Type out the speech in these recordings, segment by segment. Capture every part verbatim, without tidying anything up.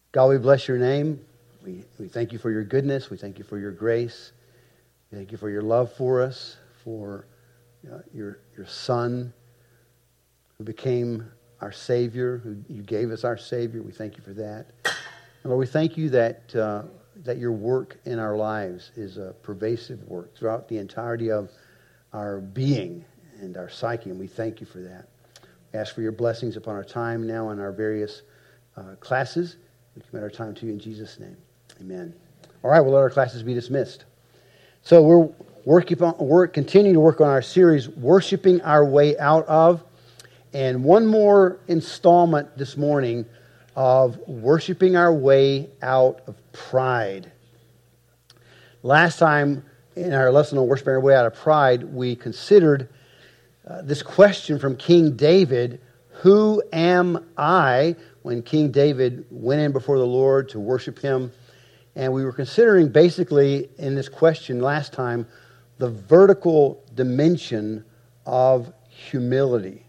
God, we bless your name. We, we thank you for your goodness. We thank you for your grace. We thank you for your love for us, for uh, your, your Son who became our Savior, who you gave us our Savior. We thank you for that. And Lord, we thank you that, uh, that your work in our lives is a pervasive work throughout the entirety of our being and our psyche, and we thank you for that. We ask for your blessings upon our time now and our various uh, classes. We commit our time to you in Jesus' name. Amen. All right, we'll let our classes be dismissed. So we're working on, we're continuing to work on our series, Worshiping Our Way Out of, and one more installment this morning of worshiping our way out of pride. Last time in our lesson on worshiping our way out of pride, we considered uh, this question from King David, who am I? When King David went in before the Lord to worship him. And we were considering basically in this question last time the vertical dimension of humility.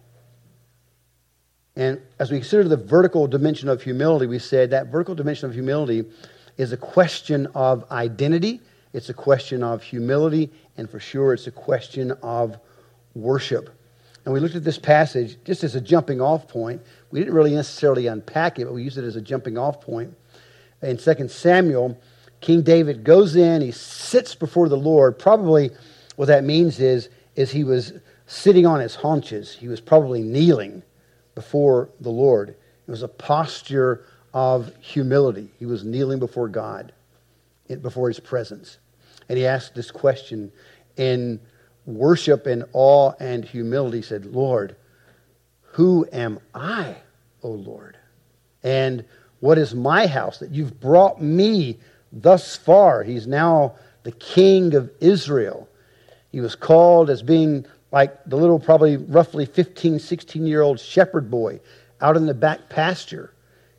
And as we consider the vertical dimension of humility, we said that vertical dimension of humility is a question of identity, it's a question of humility, and for sure it's a question of worship. And we looked at this passage just as a jumping off point. We didn't really necessarily unpack it, but we used it as a jumping off point. In Second Samuel, King David goes in, he sits before the Lord. Probably what that means is, is he was sitting on his haunches. He was probably kneeling before the Lord. It was a posture of humility. He was kneeling before God, before his presence. And he asked this question in worship and awe and humility. He said, Lord, who am I, O Lord? And what is my house that you've brought me thus far? He's now the king of Israel. He was called as being like the little, probably roughly fifteen, sixteen-year-old shepherd boy out in the back pasture.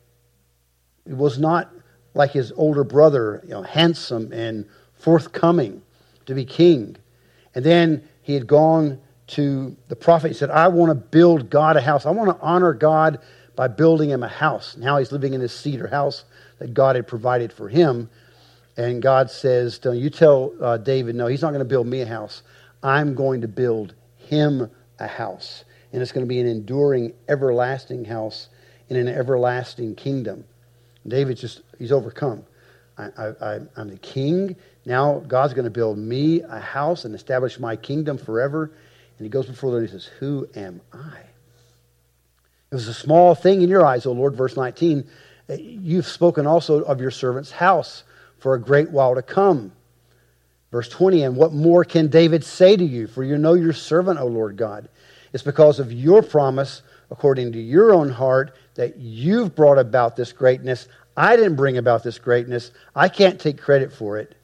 He was not like his older brother, you know, handsome and forthcoming to be king. And then he had gone to the prophet. He said, I want to build God a house. I want to honor God by building him a house. Now he's living in this cedar house that God had provided for him. And God says, you tell uh, David, no, he's not going to build me a house. I'm going to build him a house. And it's going to be an enduring, everlasting house in an everlasting kingdom. David's just, he's overcome. I, I, I'm the king. Now God's going to build me a house and establish my kingdom forever. And he goes before the Lord and he says, who am I? It was a small thing in your eyes, O Lord, verse nineteen. You've spoken also of your servant's house for a great while to come. Verse twenty, and what more can David say to you? For you know your servant, O Lord God. It's because of your promise, according to your own heart, that you've brought about this greatness. I didn't bring about this greatness. I can't take credit for it.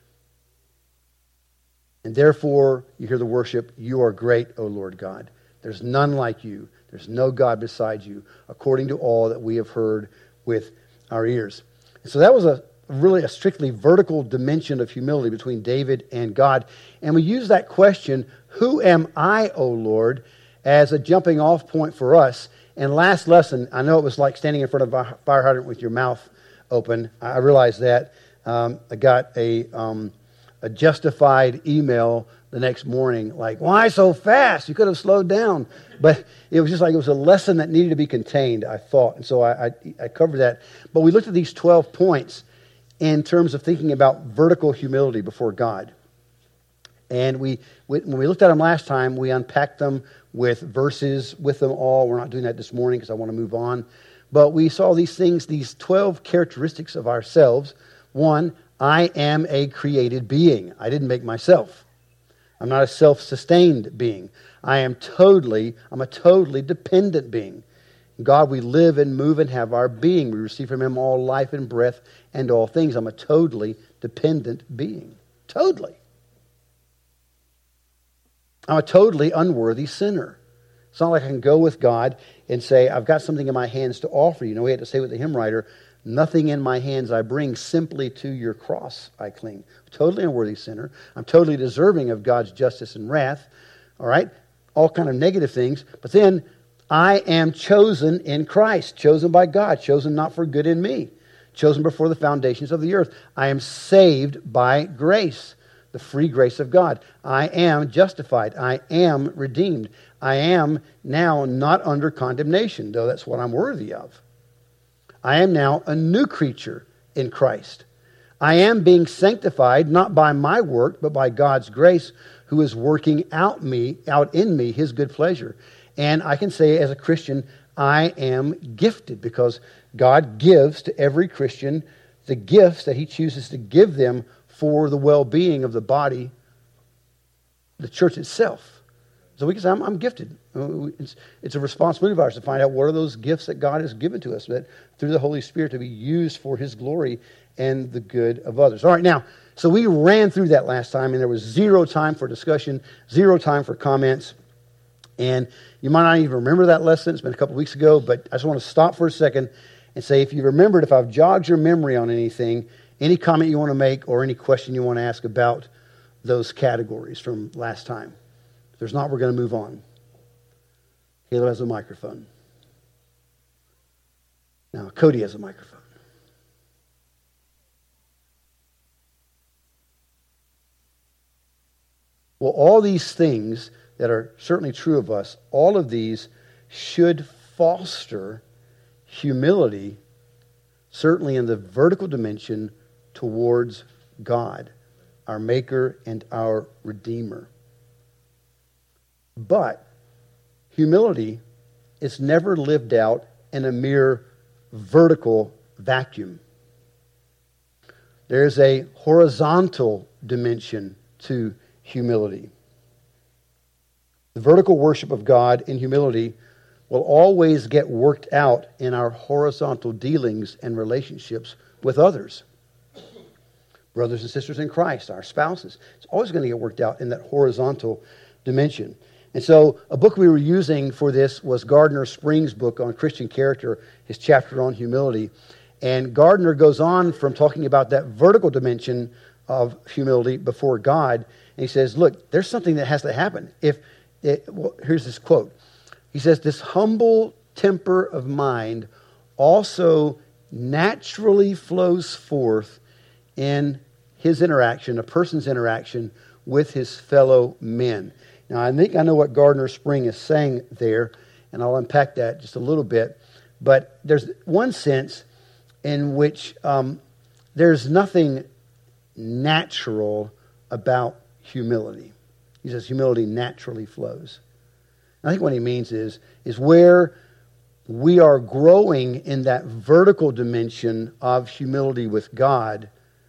And therefore, you hear the worship, you are great, O Lord God. There's none like you. There's no God beside you, according to all that we have heard with our ears. And so that was a really a strictly vertical dimension of humility between David and God. And we use that question, who am I, O Lord, as a jumping off point for us. And last lesson, I know it was like standing in front of a fire hydrant with your mouth open. I realized that. Um, I got a, um, a justified email the next morning, like, why so fast? You could have slowed down. But it was just like it was a lesson that needed to be contained, I thought. And so I, I, I covered that. But we looked at these twelve points in terms of thinking about vertical humility before God. And we, when we looked at them last time, we unpacked them with verses with them all. We're not doing that this morning because I want to move on. But we saw these things, these twelve characteristics of ourselves. One, I am a created being. I didn't make myself. I'm not a self-sustained being. I am totally, I'm a totally dependent being. In God, we live and move and have our being. We receive from Him all life and breath and all things. I'm a totally dependent being. Totally. I'm a totally unworthy sinner. It's not like I can go with God and say, I've got something in my hands to offer you. You know, we had to say with the hymn writer, nothing in my hands I bring, simply to your cross I cling. Totally unworthy sinner. I'm totally deserving of God's justice and wrath. All right? All kind of negative things. But then I am chosen in Christ. Chosen by God. Chosen not for good in me. chosen before the foundations of the earth. I am saved by grace, the free grace of God. I am justified. I am redeemed. I am now not under condemnation, though that's what I'm worthy of. I am now a new creature in Christ. I am being sanctified not by my work, but by God's grace, who is working out me, out in me, his good pleasure. And I can say as a Christian, I am gifted because God gives to every Christian the gifts that he chooses to give them for the well-being of the body, the church itself. So we can say, I'm, I'm gifted. It's, it's a responsibility of ours to find out what are those gifts that God has given to us, that through the Holy Spirit to be used for his glory and the good of others. All right, now, so we ran through that last time, and there was zero time for discussion, zero time for comments. And you might not even remember that lesson. It's been a couple weeks ago, but I just want to stop for a second and say, if you remembered, if I've jogged your memory on anything, any comment you want to make or any question you want to ask about those categories from last time. If there's not, we're going to move on. Caleb has a microphone. Now, Cody has a microphone. Well, all these things that are certainly true of us, all of these should foster humility, certainly in the vertical dimension towards God, our Maker and our Redeemer. But humility is never lived out in a mere vertical vacuum. There's a horizontal dimension to humility. The vertical worship of God in humility will always get worked out in our horizontal dealings and relationships with others. Brothers and sisters in Christ, our spouses. It's always going to get worked out in that horizontal dimension. And so a book we were using for this was Gardner Spring's book on Christian character, his chapter on humility. And Gardner goes on from talking about that vertical dimension of humility before God. And he says, look, there's something that has to happen. If it, well, here's this quote. He says, this humble temper of mind also naturally flows forth in his interaction, a person's interaction with his fellow men. Now, I think I know what Gardner Spring is saying there, and I'll unpack that just a little bit. But there's one sense in which um, there's nothing natural about humility. He says humility naturally flows. And I think what he means is, is where we are growing in that vertical dimension of humility with God,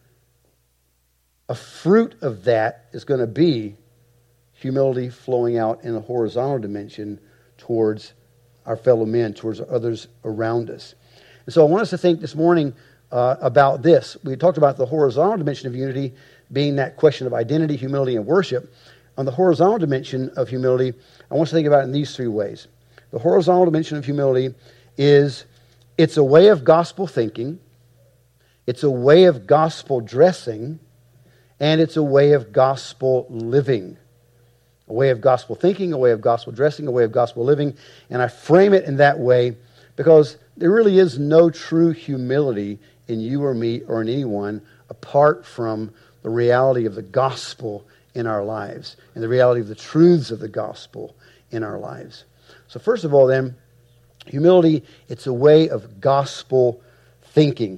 a fruit of that is going to be humility flowing out in a horizontal dimension towards our fellow men, towards others around us. And so I want us to think this morning uh, about this. We talked about the horizontal dimension of unity being that question of identity, humility, and worship. On the horizontal dimension of humility, I want us to think about it in these three ways. The horizontal dimension of humility is, it's a way of gospel thinking, it's a way of gospel dressing, and it's a way of gospel living. A way of gospel thinking, a way of gospel dressing, a way of gospel living. And I frame it in that way because there really is no true humility in you or me or in anyone apart from the reality of the gospel in our lives and the reality of the truths of the gospel in our lives. So first of all then, humility, it's a way of gospel thinking.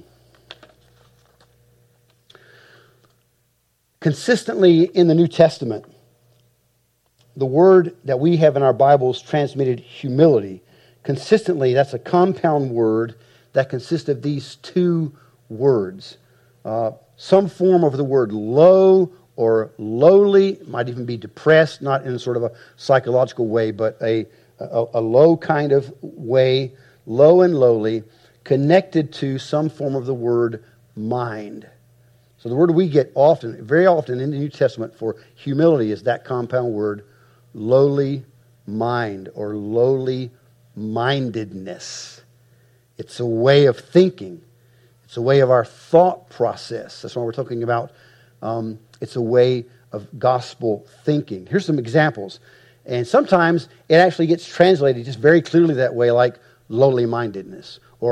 Consistently in the New Testament, the word that we have in our Bibles transmitted humility. Consistently, that's a compound word that consists of these two words. Uh, some form of the word low or lowly, might even be depressed, not in sort of a psychological way, but a, a, a low kind of way, low and lowly, connected to some form of the word mind. So the word we get often, very often in the New Testament for humility is that compound word, lowly mind or lowly mindedness. It's a way of thinking. It's a way of our thought process. That's what we're talking about. Um, it's a way of gospel thinking. Here's some examples. And sometimes it actually gets translated just very clearly that way, like lowly mindedness or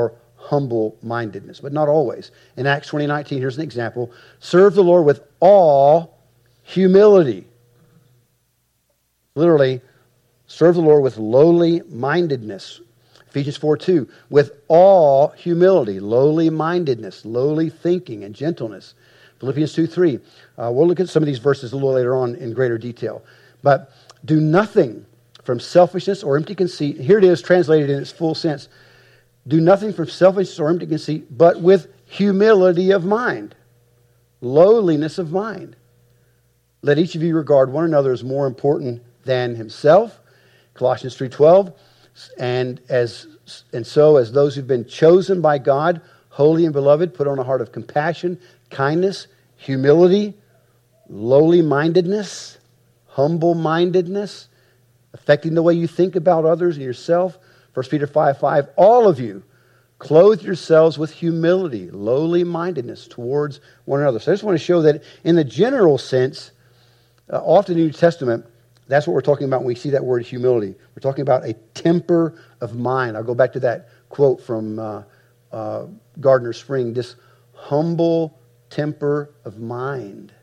humble-mindedness, but not always. In Acts twenty nineteen, here's an example. Serve the Lord with all humility. Literally, serve the Lord with lowly-mindedness. Ephesians four two, with all humility, lowly-mindedness, lowly thinking, and gentleness. Philippians two three. Uh, we'll look at some of these verses a little later on in greater detail. But do nothing from selfishness or empty conceit. Here it is translated in its full sense. Do nothing from selfishness or empty conceit, but with humility of mind, lowliness of mind. Let each of you regard one another as more important than himself. Colossians three twelve. And as and so as those who've been chosen by God, holy and beloved, put on a heart of compassion, kindness, humility, lowly-mindedness, humble-mindedness, affecting the way you think about others and yourself. First Peter five five, all of you, clothe yourselves with humility, lowly-mindedness towards one another. So I just want to show that in the general sense, uh, often in the New Testament, that's what we're talking about when we see that word humility. We're talking about a temper of mind. I'll go back to that quote from uh, uh, Gardner Spring, this humble temper of mind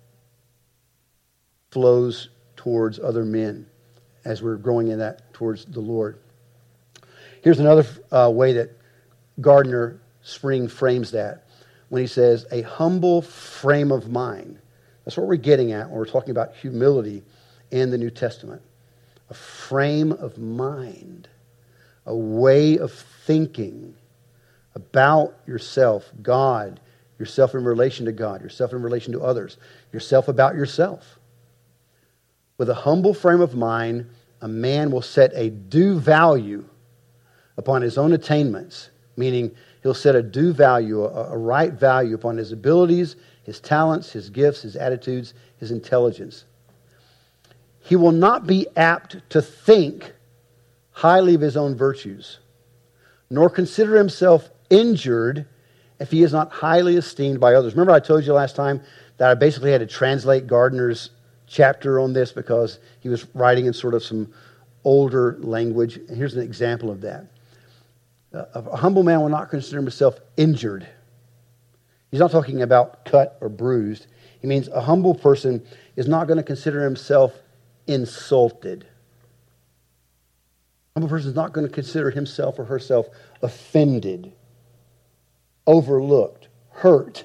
flows towards other men as we're growing in that towards the Lord. Here's another uh, way that Gardner Spring frames that when he says a humble frame of mind. That's what we're getting at when we're talking about humility in the New Testament. A frame of mind, a way of thinking about yourself, God, yourself in relation to God, yourself in relation to others, yourself about yourself. With a humble frame of mind, a man will set a due value upon his own attainments, meaning he'll set a due value, a, a right value upon his abilities, his talents, his gifts, his attitudes, his intelligence. He will not be apt to think highly of his own virtues, nor consider himself injured if he is not highly esteemed by others. Remember I told you last time that I basically had to translate Gardner's chapter on this because he was writing in sort of some older language. And here's an example of that. A humble man will not consider himself injured. He's not talking about cut or bruised. He means a humble person is not going to consider himself insulted. A humble person is not going to consider himself or herself offended, overlooked, hurt,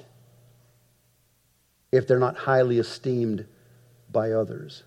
if they're not highly esteemed by others.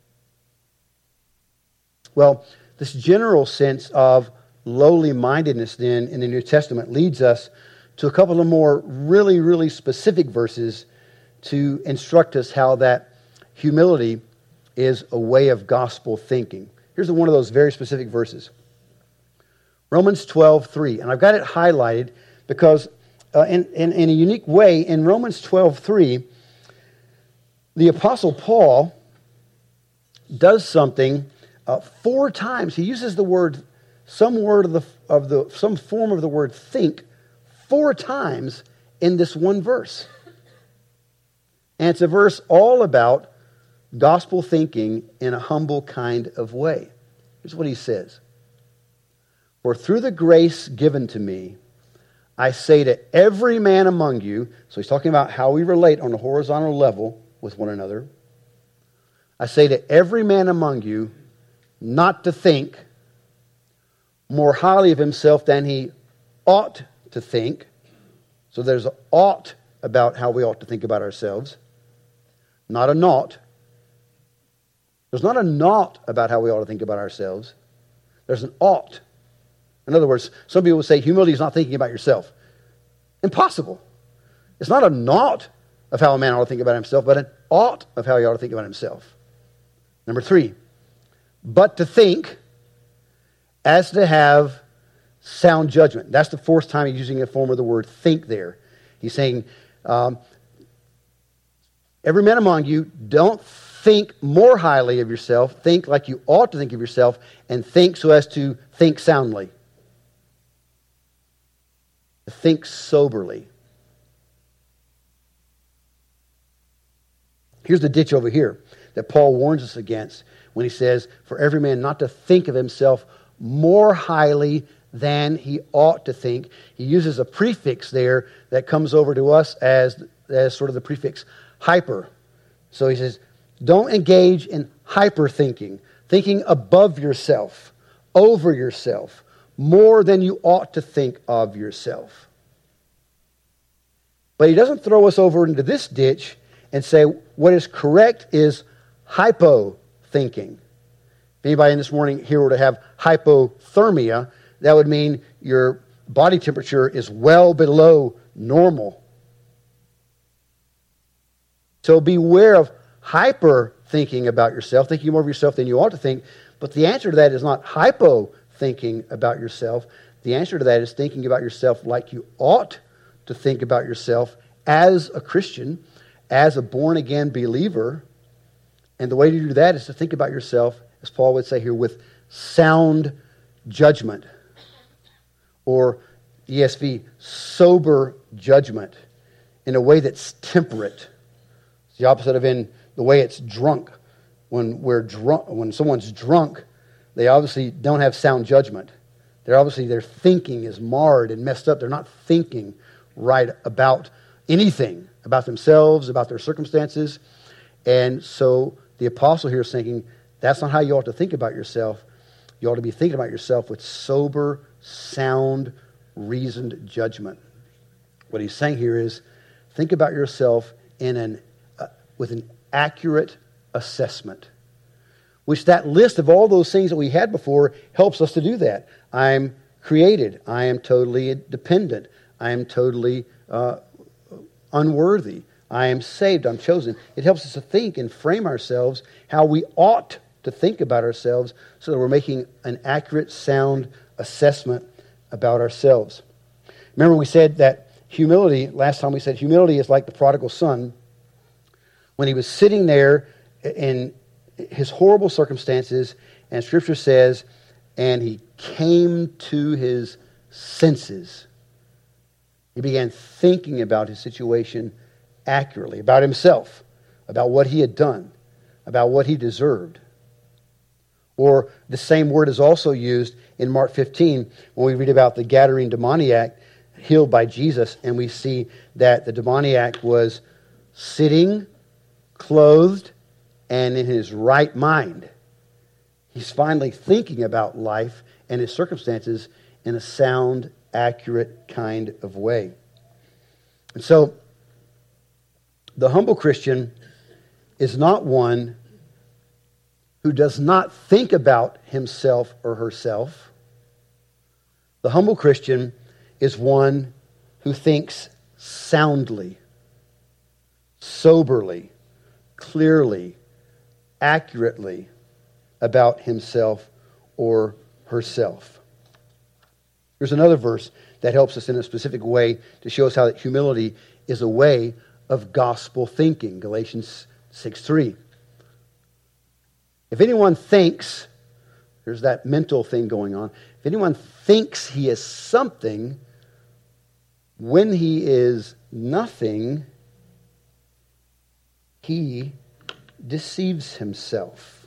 Well, this general sense of lowly-mindedness then in the New Testament leads us to a couple of more really, really specific verses to instruct us how that humility is a way of gospel thinking. Here's one of those very specific verses. Romans twelve three. And I've got it highlighted because uh, in, in, in a unique way, in Romans twelve three, the Apostle Paul does something uh, four times. He uses the word, some word of the, of the, some form of the word think four times in this one verse. And it's a verse all about gospel thinking in a humble kind of way. Here's what he says. For through the grace given to me, I say to every man among you, so he's talking about how we relate on a horizontal level with one another. I say to every man among you not to think more highly of himself than he ought to think. So there's an ought about how we ought to think about ourselves, not a not. There's not a not about how we ought to think about ourselves. There's an ought. In other words, some people would say humility is not thinking about yourself. Impossible. It's not a not of how a man ought to think about himself, but an ought of how he ought to think about himself. Number three, but to think as to have sound judgment. That's the fourth time he's using a form of the word think there. He's saying, um, every man among you, don't think more highly of yourself. Think like you ought to think of yourself, and think so as to think soundly. Think soberly. Here's the ditch over here that Paul warns us against when he says, for every man not to think of himself more highly than he ought to think. He uses a prefix there that comes over to us as, as sort of the prefix hyper. So he says, don't engage in hyper thinking, thinking above yourself, over yourself, more than you ought to think of yourself. But he doesn't throw us over into this ditch and say what is correct is hypo thinking. If anybody in this morning here were to have hypothermia, that would mean your body temperature is well below normal. So beware of hyper thinking about yourself, thinking more of yourself than you ought to think. But the answer to that is not hypo thinking about yourself. The answer to that is thinking about yourself like you ought to think about yourself as a Christian, as a born-again believer. And the way to do that is to think about yourself, as Paul would say here, with sound judgment. Or E S V, sober judgment, in a way that's temperate. It's the opposite of in the way it's drunk. When we're drunk, when someone's drunk, they obviously don't have sound judgment. They're obviously, their thinking is marred and messed up. They're not thinking right about anything, about themselves, about their circumstances. And so the apostle here is thinking, that's not how you ought to think about yourself. You ought to be thinking about yourself with sober, sound, reasoned judgment. What he's saying here is, think about yourself in an uh, with an accurate assessment. Which that list of all those things that we had before helps us to do that. I'm created. I am totally dependent. I am totally uh, unworthy. I am saved. I'm chosen. It helps us to think and frame ourselves how we ought to think about ourselves so that we're making an accurate, sound assessment about ourselves. Remember we said that humility, last time we said humility is like the prodigal son. When he was sitting there in his horrible circumstances, and Scripture says, and he came to his senses. He began thinking about his situation accurately, about himself, about what he had done, about what he deserved. Or the same word is also used in Mark fifteen when we read about the Gadarene demoniac healed by Jesus, and we see that the demoniac was sitting, clothed, and in his right mind. He's finally thinking about life and his circumstances in a sound, accurate kind of way. And so, the humble Christian is not one who does not think about himself or herself. The humble Christian is one who thinks soundly, soberly, clearly, accurately about himself or herself. There's another verse that helps us in a specific way to show us how that humility is a way of gospel thinking. Galatians six three. If anyone thinks, there's that mental thing going on. If anyone thinks he is something when he is nothing, he deceives himself.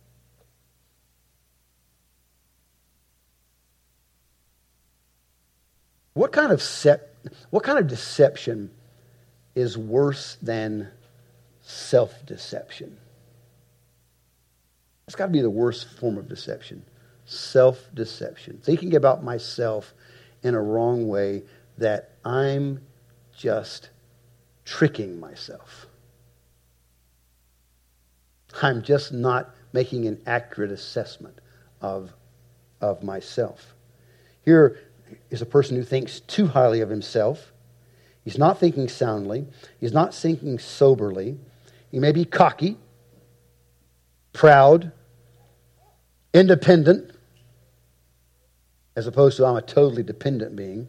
What kind of sep- what kind of deception is worse than self-deception? It's got to be the worst form of deception. Self-deception. Thinking about myself in a wrong way that I'm just tricking myself. I'm just not making an accurate assessment of, of myself. Here is a person who thinks too highly of himself. He's not thinking soundly. He's not thinking soberly. He may be cocky, proud, independent, as opposed to I'm a totally dependent being.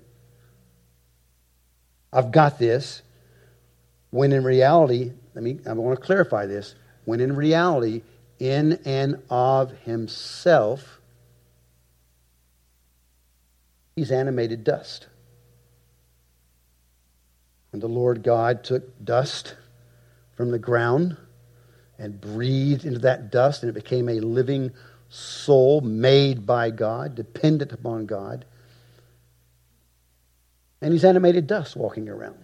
I've got this. When in reality, let me, I want to clarify this. When in reality, in and of himself, he's animated dust. And the Lord God took dust from the ground and breathed into that dust, and it became a living soul made by God, dependent upon God. And he's animated dust walking around.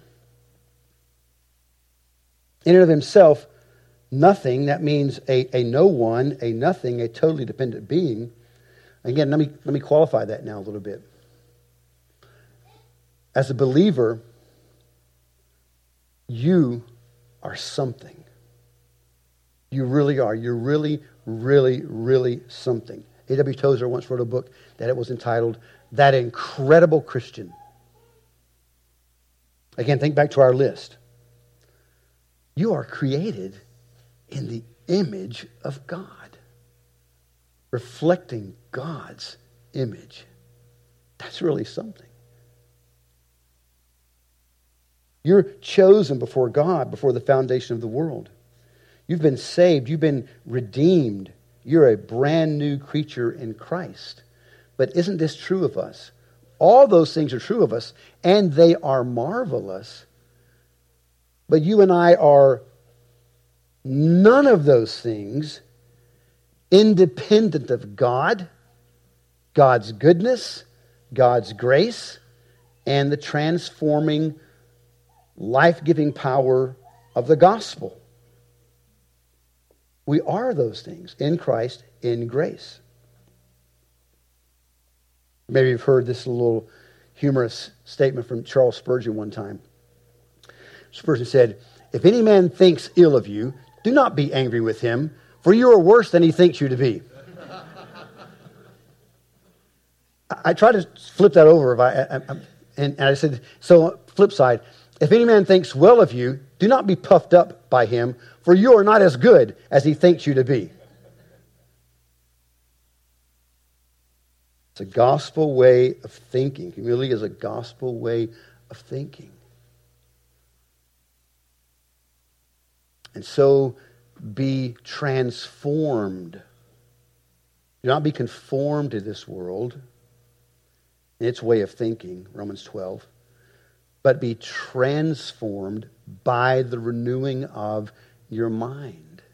In and of himself, nothing, that means a, a no one, a nothing, a totally dependent being. Again, let me, let me qualify that now a little bit. As a believer, you are something. You really are. You're really, really, really something. A W Tozer once wrote a book that it was entitled, That Incredible Christian. Again, think back to our list. You are created in the image of God, reflecting God's image. That's really something. You're chosen before God, before the foundation of the world. You've been saved. You've been redeemed. You're a brand new creature in Christ. But isn't this true of us? All those things are true of us, and they are marvelous. But you and I are none of those things independent of God, God's goodness, God's grace, and the transforming, life-giving power of the gospel. We are those things in Christ, in grace. Maybe you've heard this little humorous statement from Charles Spurgeon one time. Spurgeon said, "If any man thinks ill of you, do not be angry with him, for you are worse than he thinks you to be." I tried to flip that over, if I, I, I, and, and I said, so flip side, if any man thinks well of you, do not be puffed up by him, for you are not as good as he thinks you to be. It's a gospel way of thinking. Humility is a gospel way of thinking. And so be transformed. Do not be conformed to this world in its way of thinking, Romans twelve, but be transformed by the renewing of your mind.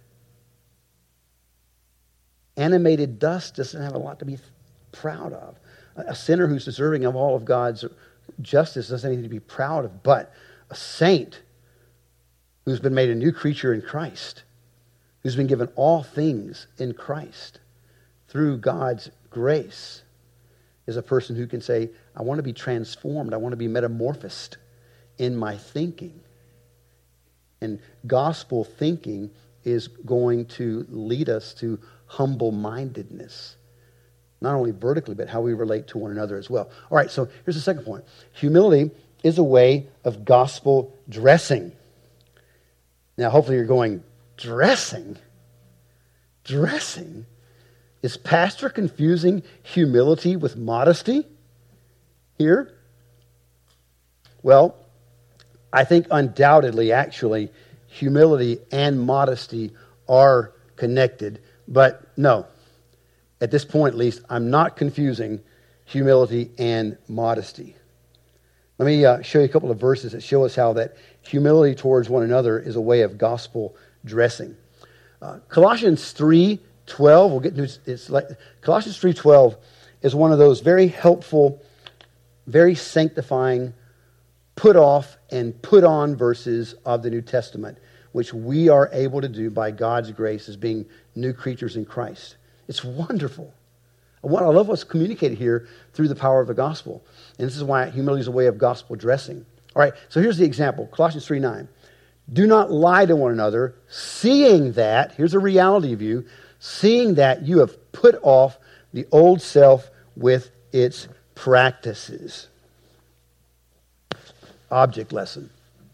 Animated dust doesn't have a lot to be proud of. A sinner who's deserving of all of God's justice doesn't need to be proud of, but a saint who's been made a new creature in Christ, who's been given all things in Christ through God's grace, is a person who can say, I want to be transformed. I want to be metamorphosed in my thinking. And gospel thinking is going to lead us to humble-mindedness. Not only vertically, but how we relate to one another as well. All right, so here's the second point. Humility is a way of gospel dressing. Now, hopefully you're going, dressing? Dressing? Is Pastor confusing humility with modesty here? Well, I think undoubtedly, actually, humility and modesty are connected. But no, at this point at least, I'm not confusing humility and modesty. Let me uh, show you a couple of verses that show us how that humility towards one another is a way of gospel dressing. Uh, Colossians three twelve, we'll get to it's like Colossians three twelve is one of those very helpful, very sanctifying, put off and put on verses of the New Testament, which we are able to do by God's grace as being new creatures in Christ. It's wonderful. What I love what's communicated here through the power of the gospel. And this is why humility is a way of gospel dressing. All right, so here's the example. Colossians three nine. Do not lie to one another, seeing that, here's a reality of you, seeing that you have put off the old self with its practices. Object lesson.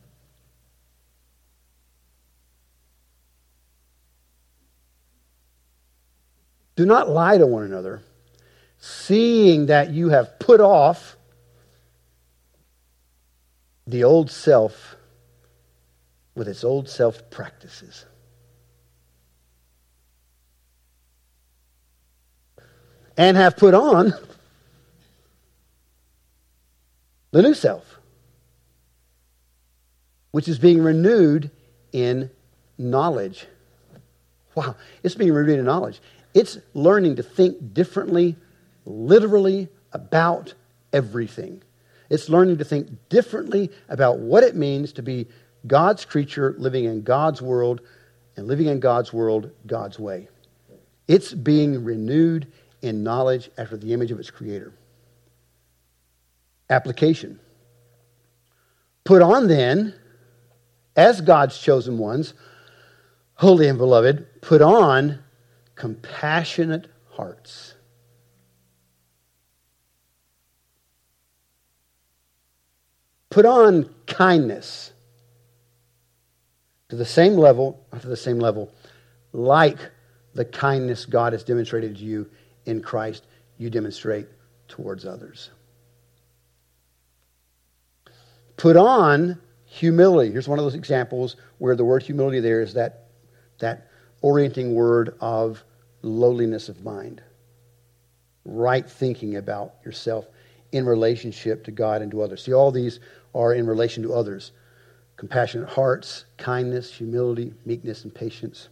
Do not lie to one another, seeing that you have put off the old self with its old self practices. And have put on the new self, which is being renewed in knowledge. Wow, it's being renewed in knowledge. It's learning to think differently, literally, about everything. It's learning to think differently about what it means to be God's creature living in God's world and living in God's world God's way. It's being renewed in knowledge after the image of its creator. Application. Put on then, as God's chosen ones, holy and beloved, put on compassionate hearts. Put on kindness to the same level, not to the same level, like the kindness God has demonstrated to you in Christ, you demonstrate towards others. Put on humility. Here's one of those examples where the word humility there is that, that orienting word of lowliness of mind. Right thinking about yourself in relationship to God and to others. See, all these are in relation to others. Compassionate hearts, kindness, humility, meekness, and patience.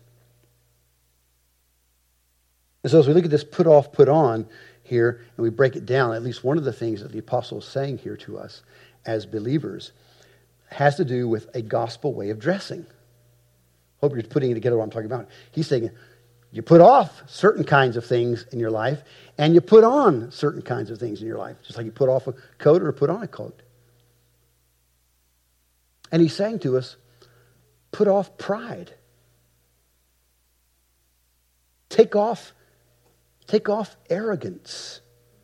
And so as we look at this put off, put on here, and we break it down, at least one of the things that the apostle is saying here to us as believers has to do with a gospel way of dressing. Hope you're putting it together what I'm talking about. He's saying you put off certain kinds of things in your life, and you put on certain kinds of things in your life, just like you put off a coat or put on a coat. And he's saying to us, put off pride. Take off, take off arrogance.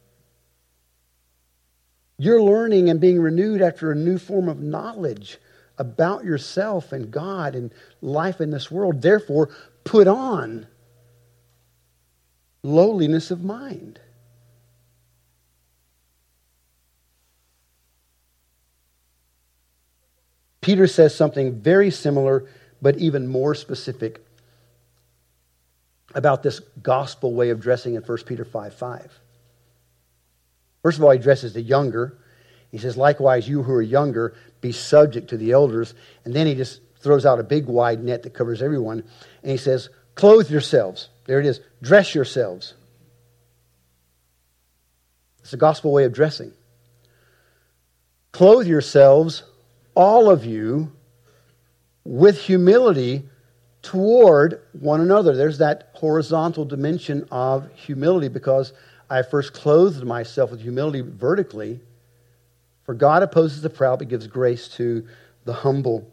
You're learning and being renewed after a new form of knowledge about yourself and God and life in this world. Therefore, put on lowliness of mind. Peter says something very similar, but even more specific about this gospel way of dressing in First Peter five five. First of all, he addresses the younger. He says, likewise, you who are younger, be subject to the elders. And then he just throws out a big wide net that covers everyone. And he says, clothe yourselves. There it is. Dress yourselves. It's a gospel way of dressing. Clothe yourselves, all of you, with humility toward one another. There's that horizontal dimension of humility, because I first clothed myself with humility vertically. For God opposes the proud, but gives grace to the humble.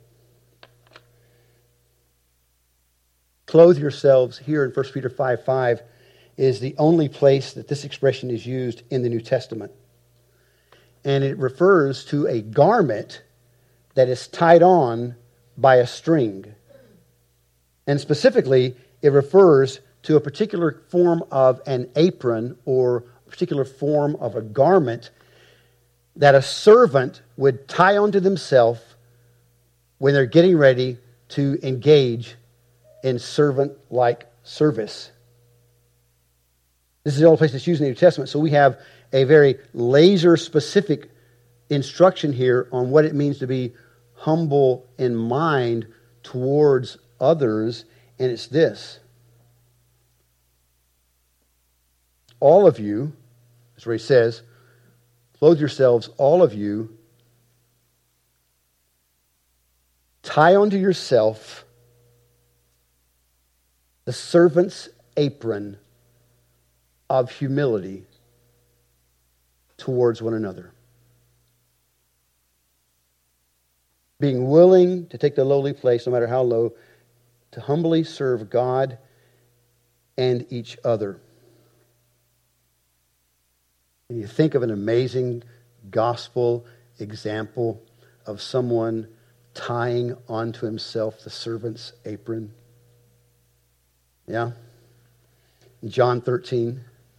Clothe yourselves here in First Peter five five is the only place that this expression is used in the New Testament. And it refers to a garment that is tied on by a string. And specifically, it refers to a particular form of an apron or a particular form of a garment that a servant would tie onto themselves when they're getting ready to engage in servant-like service. This is the only place that's used in the New Testament, so we have a very laser-specific instruction here on what it means to be humble in mind towards others, and it's this. All of you, that's what he says, clothe yourselves, all of you, tie onto yourself the servant's apron of humility towards one another. Being willing to take the lowly place, no matter how low, to humbly serve God and each other. And you think of an amazing gospel example of someone tying onto himself the servant's apron. Yeah? In John thirteen,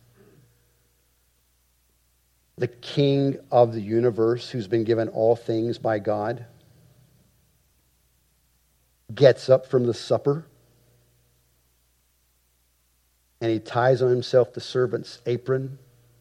the King of the universe, who's been given all things by God, gets up from the supper and he ties on himself the servant's apron.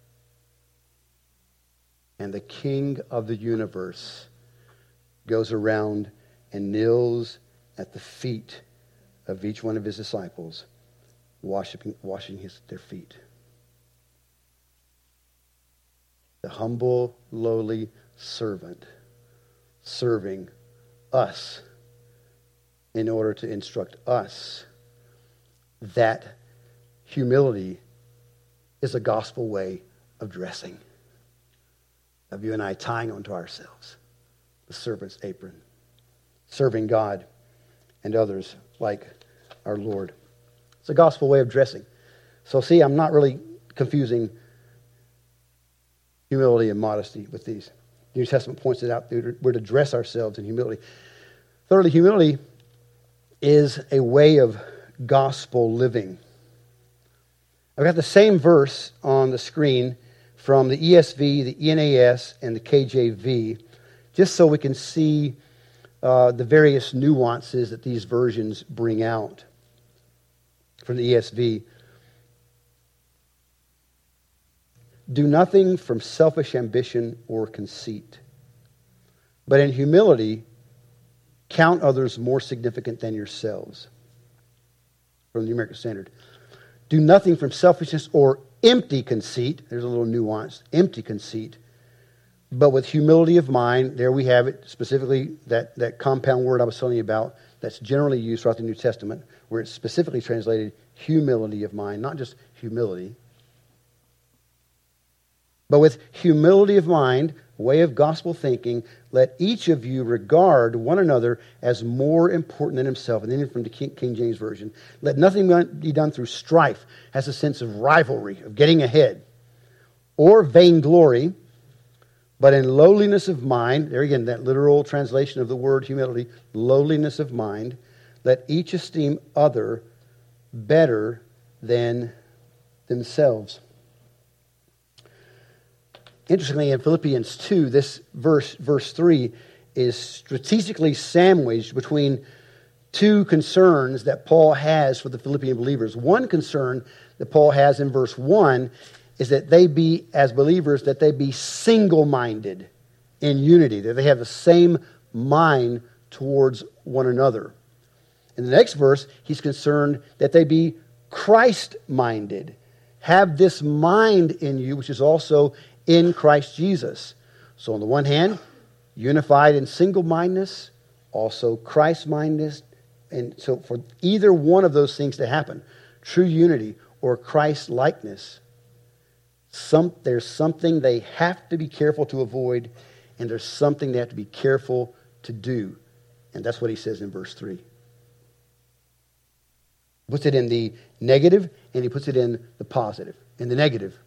And the King of the universe goes around and kneels at the feet of each one of his disciples, washing, washing his, their feet. The humble, lowly servant, serving us in order to instruct us that humility is a gospel way of dressing, of you and I tying onto ourselves the servant's apron, serving God and others like our Lord. It's a gospel way of dressing. So see, I'm not really confusing humility and modesty with these. The New Testament points it out. We're to dress ourselves in humility. Thirdly, humility is a way of gospel living. I've got the same verse on the screen from the E S V, the E N A S, and the K J V, just so we can see uh, the various nuances that these versions bring out. From the E S V, do nothing from selfish ambition or conceit, but in humility count others more significant than yourselves. From the New American Standard. Do nothing from selfishness or empty conceit. There's a little nuance. Empty conceit. But with humility of mind, there we have it, specifically that, that compound word I was telling you about that's generally used throughout the New Testament, where it's specifically translated humility of mind, not just humility. But with humility of mind, way of gospel thinking, let each of you regard one another as more important than himself. And then from the King, King James Version, let nothing be done through strife, has a sense of rivalry, of getting ahead, or vainglory, but in lowliness of mind, there again, that literal translation of the word humility, lowliness of mind, let each esteem other better than themselves. Interestingly, in Philippians two, this verse, verse three, is strategically sandwiched between two concerns that Paul has for the Philippian believers. One concern that Paul has in verse one is that they be, as believers, that they be single-minded in unity, that they have the same mind towards one another. In the next verse, he's concerned that they be Christ-minded. Have this mind in you, which is also in Christ Jesus. So on the one hand, unified in single-mindedness, also Christ-mindedness. And so for either one of those things to happen, true unity or Christ-likeness, some, there's something they have to be careful to avoid, and there's something they have to be careful to do. And that's what he says in verse three. He puts it in the negative, and he puts it in the positive. In the negative,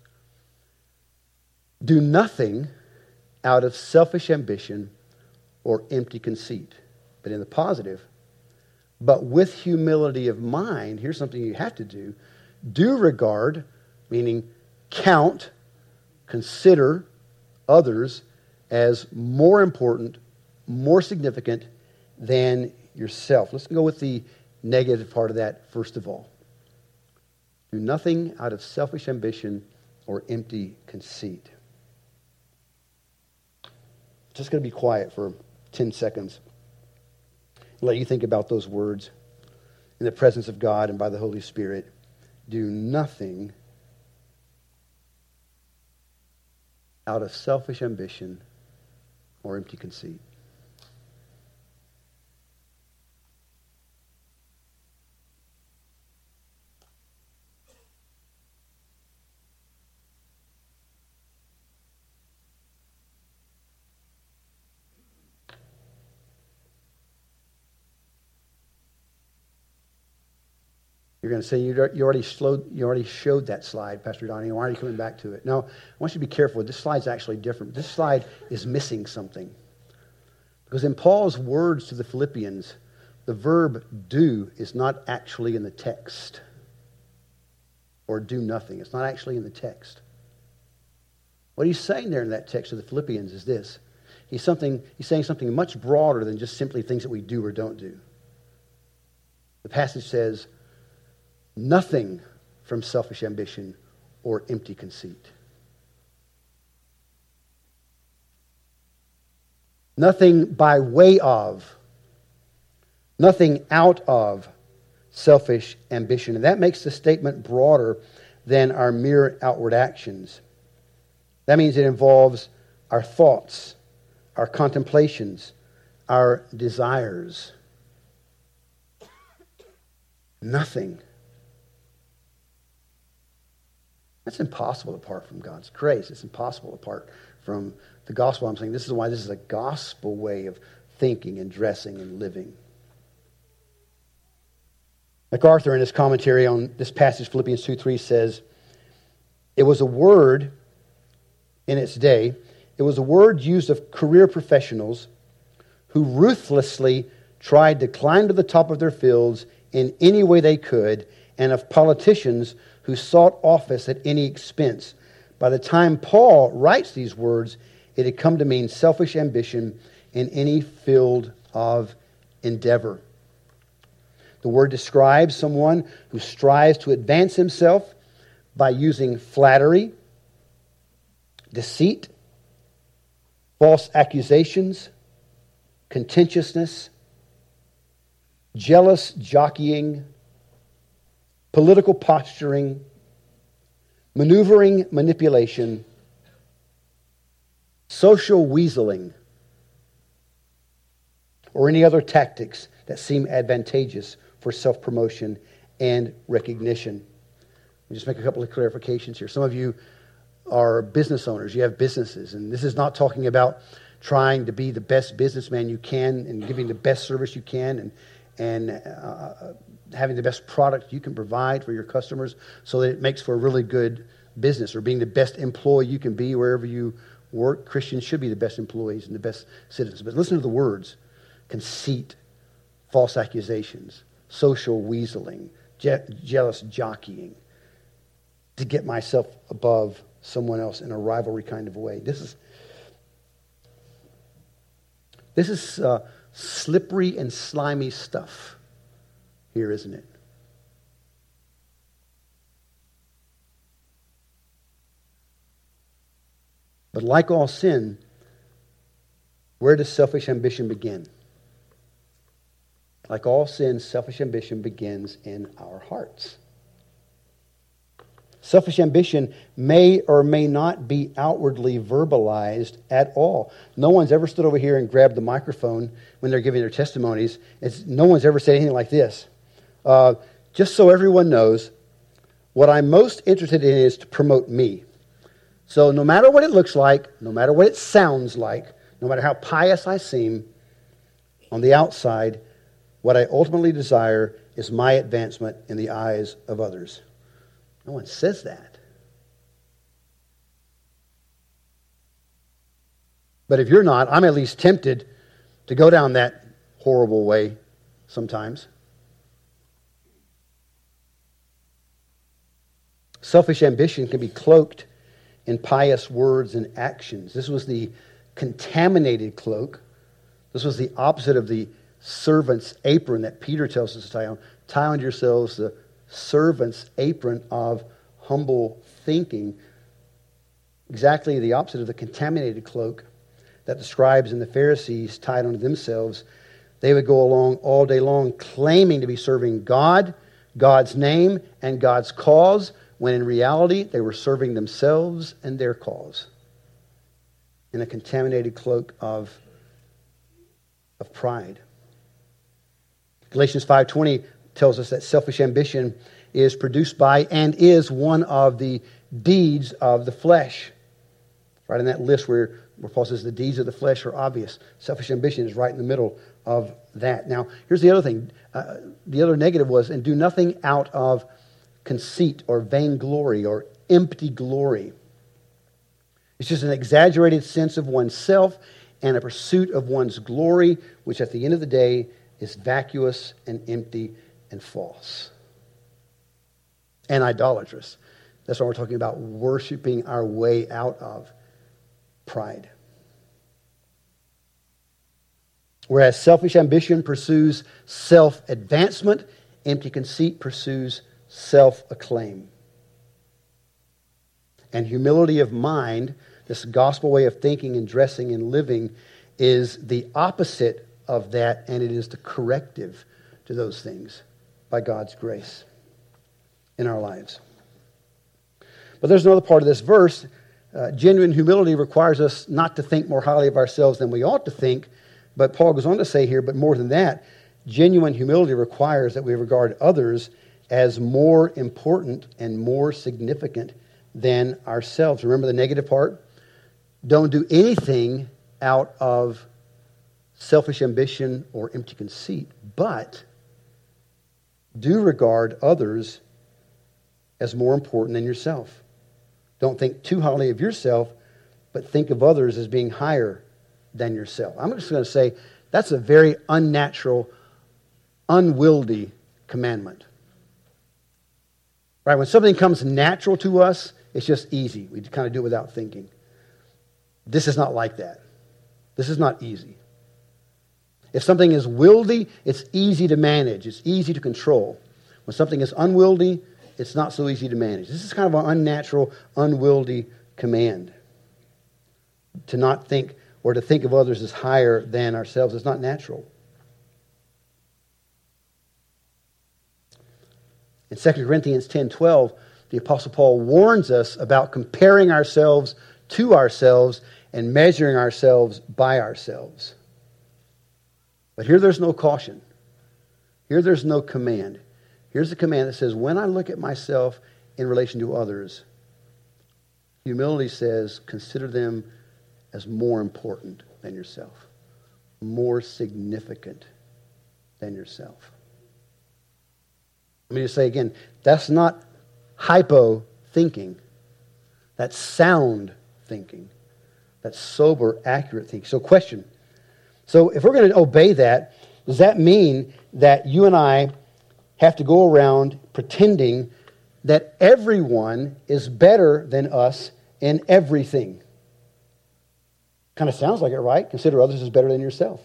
do nothing out of selfish ambition or empty conceit. But in the positive, but with humility of mind, here's something you have to do. Do regard, meaning count, consider others as more important, more significant than yourself. Let's go with the negative part of that first of all. Do nothing out of selfish ambition or empty conceit. Just going to be quiet for ten seconds. Let you think about those words in the presence of God and by the Holy Spirit. Do nothing out of selfish ambition or empty conceit. You're going to say, you already showed, you already showed that slide, Pastor Donnie. Why are you coming back to it? No, I want you to be careful. This slide's actually different. This slide is missing something. Because in Paul's words to the Philippians, the verb do is not actually in the text. Or do nothing. It's not actually in the text. What he's saying there in that text to the Philippians is this. He's, something, he's saying something much broader than just simply things that we do or don't do. The passage says, nothing from selfish ambition or empty conceit. Nothing by way of, nothing out of selfish ambition. And that makes the statement broader than our mere outward actions. That means it involves our thoughts, our contemplations, our desires. Nothing. That's impossible apart from God's grace. It's impossible apart from the gospel. I'm saying this is why this is a gospel way of thinking and dressing and living. MacArthur, in his commentary on this passage, Philippians two three, says, it was a word in its day, it was a word used of career professionals who ruthlessly tried to climb to the top of their fields in any way they could, and of politicians who sought office at any expense. By the time Paul writes these words, it had come to mean selfish ambition in any field of endeavor. The word describes someone who strives to advance himself by using flattery, deceit, false accusations, contentiousness, jealous jockeying, political posturing, maneuvering manipulation, social weaseling, or any other tactics that seem advantageous for self-promotion and recognition. Let me just make a couple of clarifications here. Some of you are business owners. You have businesses, and this is not talking about trying to be the best businessman you can and giving the best service you can and and uh, having the best product you can provide for your customers so that it makes for a really good business, or being the best employee you can be wherever you work. Christians should be the best employees and the best citizens. But listen to the words: conceit, false accusations, social weaseling, je- jealous jockeying, to get myself above someone else in a rivalry kind of way. This is this is uh, slippery and slimy stuff here, isn't it? But like all sin, where does selfish ambition begin? Like all sin, selfish ambition begins in our hearts. Selfish ambition may or may not be outwardly verbalized at all. No one's ever stood over here and grabbed the microphone when they're giving their testimonies. It's, no one's ever said anything like this. Uh, just so everyone knows, what I'm most interested in is to promote me. So no matter what it looks like, no matter what it sounds like, no matter how pious I seem, on the outside, what I ultimately desire is my advancement in the eyes of others. No one says that. But if you're not, I'm at least tempted to go down that horrible way sometimes. Selfish ambition can be cloaked in pious words and actions. This was the contaminated cloak. This was the opposite of the servant's apron that Peter tells us to tie on. Tie on yourselves the servant's apron of humble thinking. Exactly the opposite of the contaminated cloak that the scribes and the Pharisees tied onto themselves. They would go along all day long claiming to be serving God, God's name, and God's cause, when in reality they were serving themselves and their cause in a contaminated cloak of, of pride. Galatians five twenty tells us that selfish ambition is produced by and is one of the deeds of the flesh. Right in that list where, where Paul says the deeds of the flesh are obvious. Selfish ambition is right in the middle of that. Now, here's the other thing. Uh, the other negative was, and do nothing out of conceit or vainglory or empty glory. It's just an exaggerated sense of oneself and a pursuit of one's glory, which at the end of the day is vacuous and empty and false and idolatrous. That's why we're talking about worshiping our way out of pride. Whereas selfish ambition pursues self-advancement, empty conceit pursues self-acclaim. And humility of mind, this gospel way of thinking and dressing and living, is the opposite of that, and it is the corrective to those things by God's grace in our lives. But there's another part of this verse Uh, genuine humility requires us not to think more highly of ourselves than we ought to think, but Paul goes on to say here, but more than that, genuine humility requires that we regard others as more important and more significant than ourselves. Remember the negative part? Don't do anything out of selfish ambition or empty conceit, but do regard others as more important than yourself. Don't think too highly of yourself, but think of others as being higher than yourself. I'm just going to say that's a very unnatural, unwieldy commandment. Right? When something comes natural to us, it's just easy. We kind of do it without thinking. This is not like that. This is not easy. If something is wieldy, it's easy to manage. It's easy to control. When something is unwieldy, it's not so easy to manage. This is kind of an unnatural, unwieldy command. To not think or to think of others as higher than ourselves is not natural. In Second Corinthians ten twelve, the Apostle Paul warns us about comparing ourselves to ourselves and measuring ourselves by ourselves. But here there's no caution. Here there's no command. Here's a command that says, when I look at myself in relation to others, humility says, consider them as more important than yourself, more significant than yourself. Let me just say again, that's not hypo thinking. That's sound thinking. That's sober, accurate thinking. So question. So if we're going to obey that, does that mean that you and I have to go around pretending that everyone is better than us in everything? Kind of sounds like it, right? Consider others as better than yourself.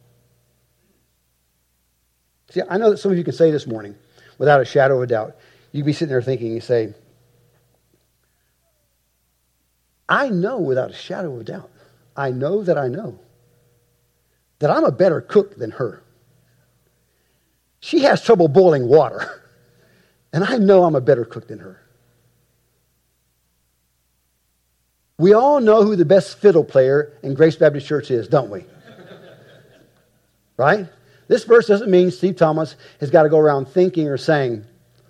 See, I know that some of you can say this morning, without a shadow of a doubt, you'd be sitting there thinking, you say, I know without a shadow of a doubt, I know that I know that I'm a better cook than her. She has trouble boiling water, and I know I'm a better cook than her. We all know who the best fiddle player in Grace Baptist Church is, don't we? Right? This verse doesn't mean Steve Thomas has got to go around thinking or saying,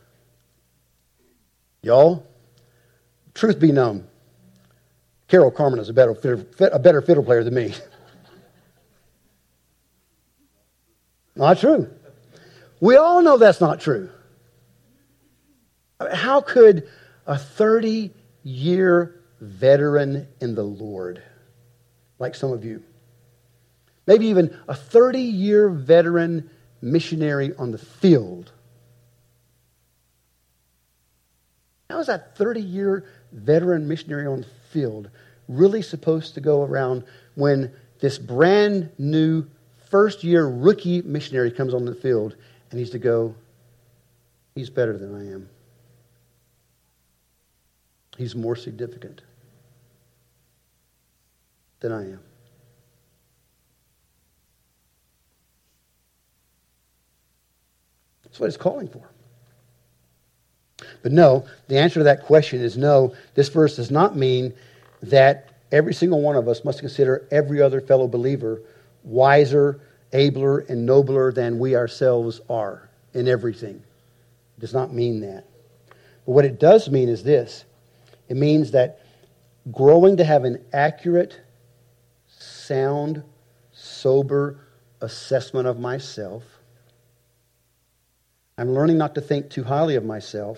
y'all, truth be known, Carol Carmen is a better, a better fiddle player than me. Not true. We all know that's not true. How could a thirty-year veteran in the Lord, like some of you, maybe even a thirty-year veteran missionary on the field, how is that thirty-year veteran missionary on the field really supposed to go around when this brand new first-year rookie missionary comes on the field and he's to go, he's better than I am. He's more significant than I am. That's what it's calling for. But no, the answer to that question is no. This verse does not mean that every single one of us must consider every other fellow believer wiser, abler, and nobler than we ourselves are in everything. It does not mean that. But what it does mean is this. It means that growing to have an accurate, sound, sober assessment of myself. I'm learning not to think too highly of myself.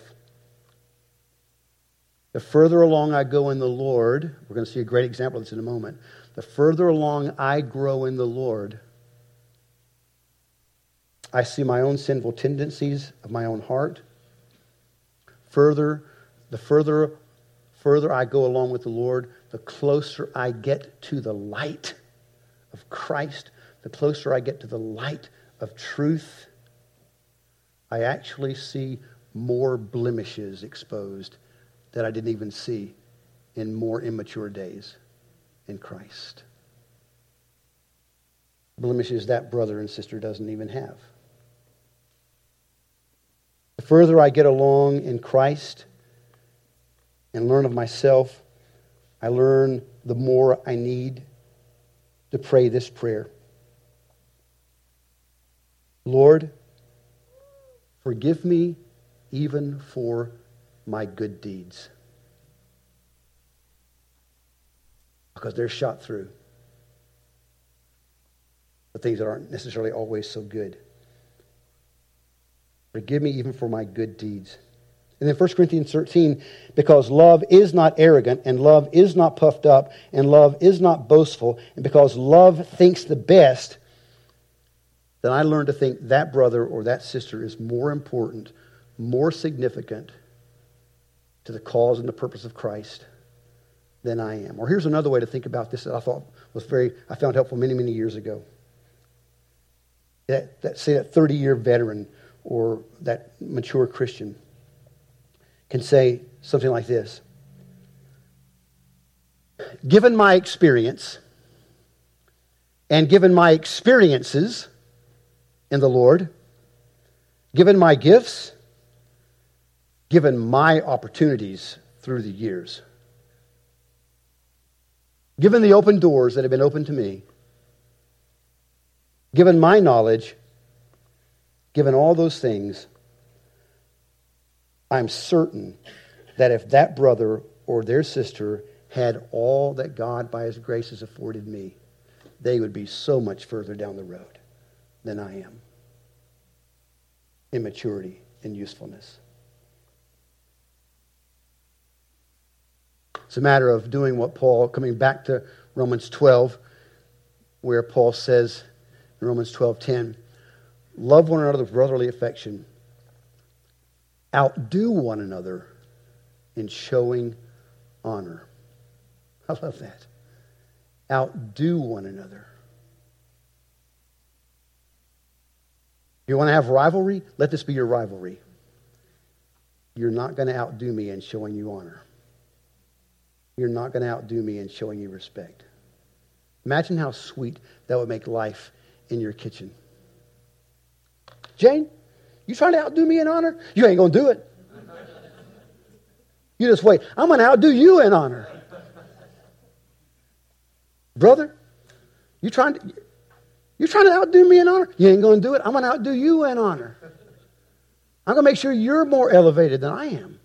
The further along I go in the Lord, we're going to see a great example of this in a moment. The further along I grow in the Lord, I see my own sinful tendencies of my own heart. Further, the further, further I go along with the Lord, the closer I get to the light of Christ, the closer I get to the light of truth, I actually see more blemishes exposed that I didn't even see in more immature days in Christ. Blemishes that brother and sister doesn't even have. The further I get along in Christ and learn of myself, I learn the more I need to pray this prayer. Lord, forgive me even for my good deeds. Because they're shot through the things that aren't necessarily always so good. Forgive me even for my good deeds. And then First Corinthians thirteen, because love is not arrogant, and love is not puffed up, and love is not boastful, and because love thinks the best, then I learned to think that brother or that sister is more important, more significant to the cause and the purpose of Christ than I am. Or here's another way to think about this that I thought was very, I found helpful many, many years ago. That, that say that thirty-year veteran or that mature Christian can say something like this. Given my experience and given my experiences in the Lord, given my gifts, given my opportunities through the years, given the open doors that have been opened to me, given my knowledge, given all those things, I'm certain that if that brother or their sister had all that God by His grace has afforded me, they would be so much further down the road than I am in maturity and usefulness. It's a matter of doing what Paul, coming back to Romans twelve, where Paul says in Romans twelve ten, love one another with brotherly affection. Outdo one another in showing honor. I love that. Outdo one another. You want to have rivalry? Let this be your rivalry. You're not going to outdo me in showing you honor. You're not going to outdo me in showing you respect. Imagine how sweet that would make life in your kitchen. Jane, you trying to outdo me in honor? You ain't going to do it. You just wait. I'm going to outdo you in honor. Brother, you trying to you trying to outdo me in honor? You ain't going to do it. I'm going to outdo you in honor. I'm going to make sure you're more elevated than I am.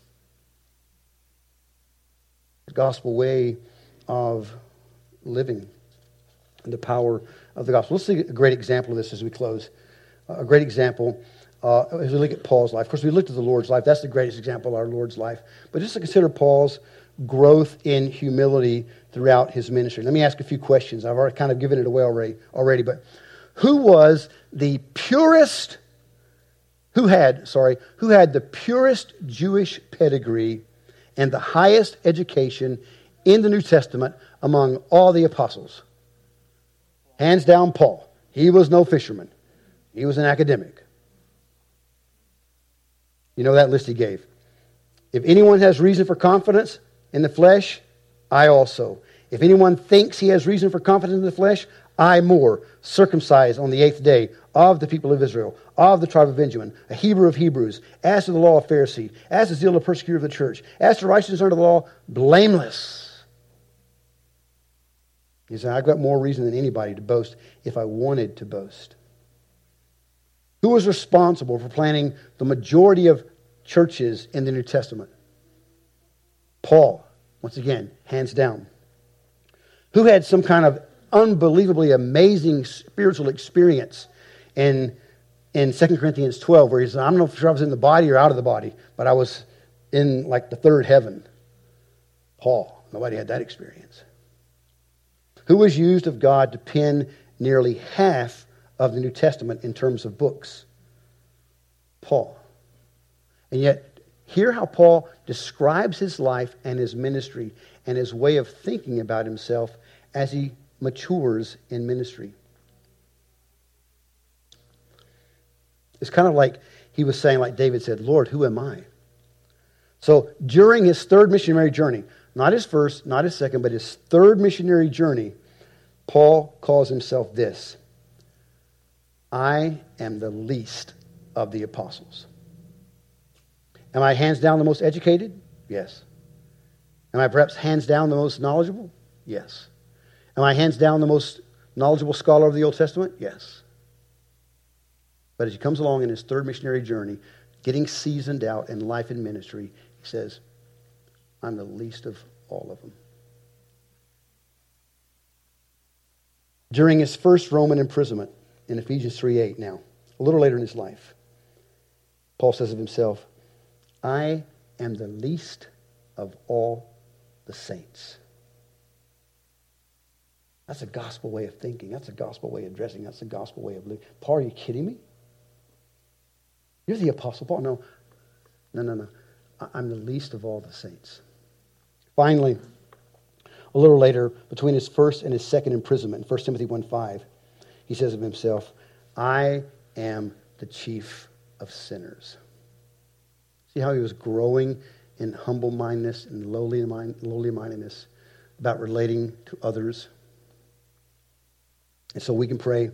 The gospel way of living and the power of the gospel. Let's see a great example of this as we close. A great example uh, as we look at Paul's life. Of course, we looked at the Lord's life. That's the greatest example of our Lord's life. But just to consider Paul's growth in humility throughout his ministry. Let me ask a few questions. I've already kind of given it away already, already but who was the purest, who had, sorry, who had the purest Jewish pedigree and the highest education in the New Testament among all the apostles? Hands down, Paul. He was no fisherman. He was an academic. You know that list he gave. If anyone has reason for confidence in the flesh, I also. If anyone thinks he has reason for confidence in the flesh, I more, circumcised on the eighth day, of the people of Israel, of the tribe of Benjamin, a Hebrew of Hebrews, as to the law of Pharisee, as to zeal of persecutor of the church, as to righteousness under the law, blameless. He said, I've got more reason than anybody to boast if I wanted to boast. Who was responsible for planting the majority of churches in the New Testament? Paul. Once again, hands down. Who had some kind of unbelievably amazing spiritual experience in, in Second Corinthians twelve, where he said, I don't know if I was in the body or out of the body, but I was in like the third heaven. Paul. Nobody had that experience. Who was used of God to pen nearly half of the New Testament in terms of books? Paul. And yet, hear how Paul describes his life and his ministry and his way of thinking about himself as he matures in ministry. It's kind of like he was saying, like David said, Lord, who am I? So during his third missionary journey, not his first, not his second, but his third missionary journey, Paul calls himself this: I am the least of the apostles. Am I hands down the most educated? Yes. Am I perhaps hands down the most knowledgeable? Yes. Am I hands down the most knowledgeable scholar of the Old Testament? Yes. But as he comes along in his third missionary journey, getting seasoned out in life and ministry, he says, I'm the least of all of them. During his first Roman imprisonment, in Ephesians three eight now, a little later in his life, Paul says of himself, I am the least of all the saints. That's a gospel way of thinking. That's a gospel way of dressing. That's a gospel way of living. Paul, are you kidding me? You're the Apostle Paul. No, no, no, no. I'm the least of all the saints. Finally, a little later, between his first and his second imprisonment, in First Timothy one five, he says of himself, I am the chief of sinners. See how he was growing in humble-mindedness and lowly mind, lowly-mindedness about relating to others. And so we can pray,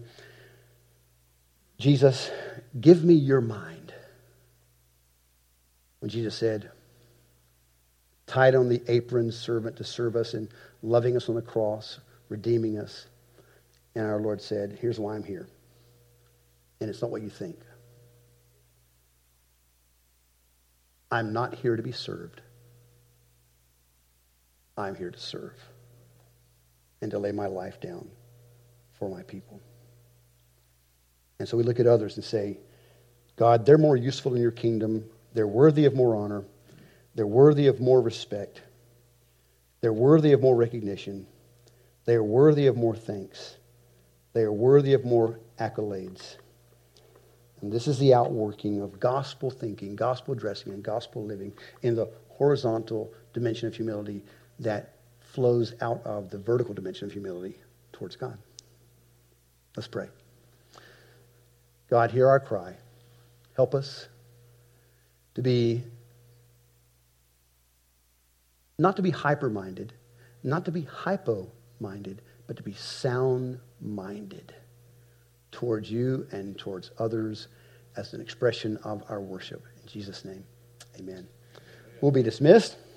Jesus, give me your mind. When Jesus said, tied on the apron servant to serve us and loving us on the cross, redeeming us. And our Lord said, here's why I'm here. And it's not what you think. I'm not here to be served. I'm here to serve and to lay my life down for my people. And so we look at others and say, God, they're more useful in your kingdom. They're worthy of more honor. They're worthy of more respect. They're worthy of more recognition. They are worthy of more thanks. They are worthy of more accolades. And this is the outworking of gospel thinking, gospel dressing, and gospel living in the horizontal dimension of humility that flows out of the vertical dimension of humility towards God. Let's pray. God, hear our cry. Help us to be, not to be hyper-minded, not to be hypo-minded, but to be sound-minded towards you and towards others as an expression of our worship. In Jesus' name, amen. We'll be dismissed.